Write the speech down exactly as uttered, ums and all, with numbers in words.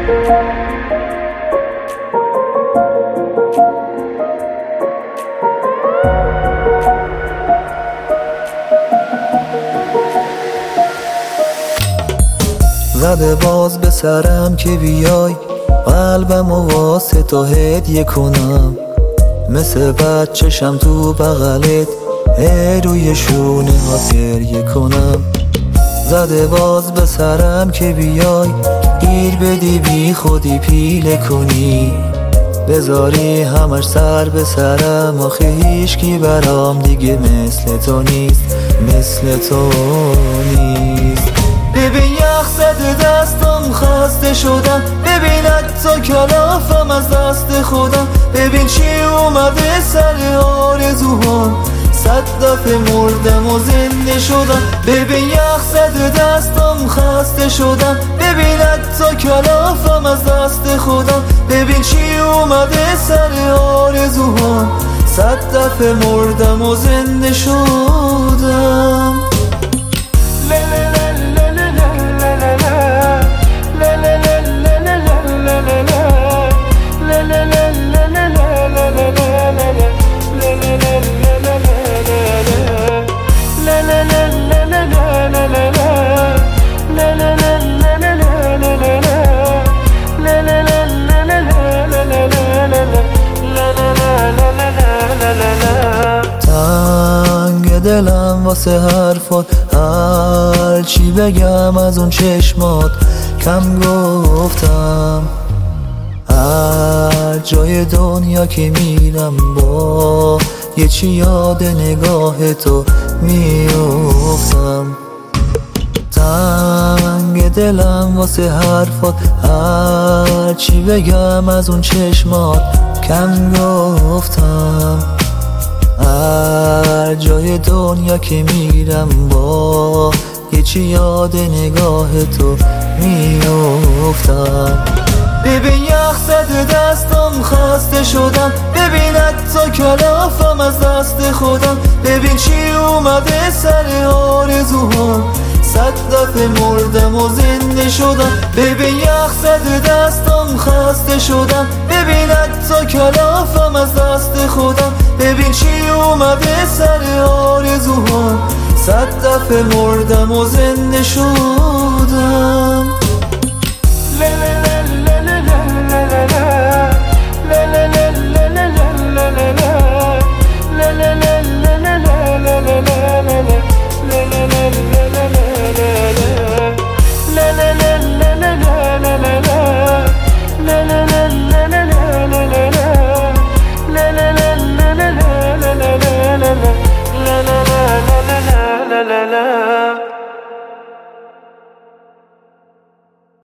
زده باز به سرم که بیای قلبم و واسه تو هدیه کنم، مثل بچه‌شم تو بغلت ای روی شونه ها گریه کنم. زده باز به سرم که بیای گیر بدی بی خودی پیله کنی، بذاری همش سر به سرم، آخه هیچکی برام دیگه مثل تو نیست، مثل تو نیست. ببین یخ زده دستم خسته شدم، ببین حتی کلافم از دست خودم، ببین چی اومده سر آرزوهام، صد دفعه مردم و زنده شدم. ببین یخ زده دستم خسته شدم، ببین حتی کلافم از دست خودم، ببین چی اومده سر آرزوهام، صد دفعه مردم و زنده شدم. تنگ دلم واسه حرفات، هر چی بگم از اون چشمات کم گفتم، هر جای دنیا که میرم با یه چی یاد نگاه تو میافتم. تنگ دلم واسه حرفات، هر چی بگم از اون چشمات کم گفتم، هر جای دنیا که میرم با یه چی یاد نگاه تو میافتم. ببین یخ زده دستم خسته شدم، ببین حتی کلافم از دست خودم، ببین چی اومده سر آرزوهام، صد دفعه مردم و زنده شدم. ببین یخ زده دستم خسته شدم، ببین حتی کلافم از دست خودم، ببین چی اومده سر آرزوهام، صد دفعه مردم و زنده شدم. la la la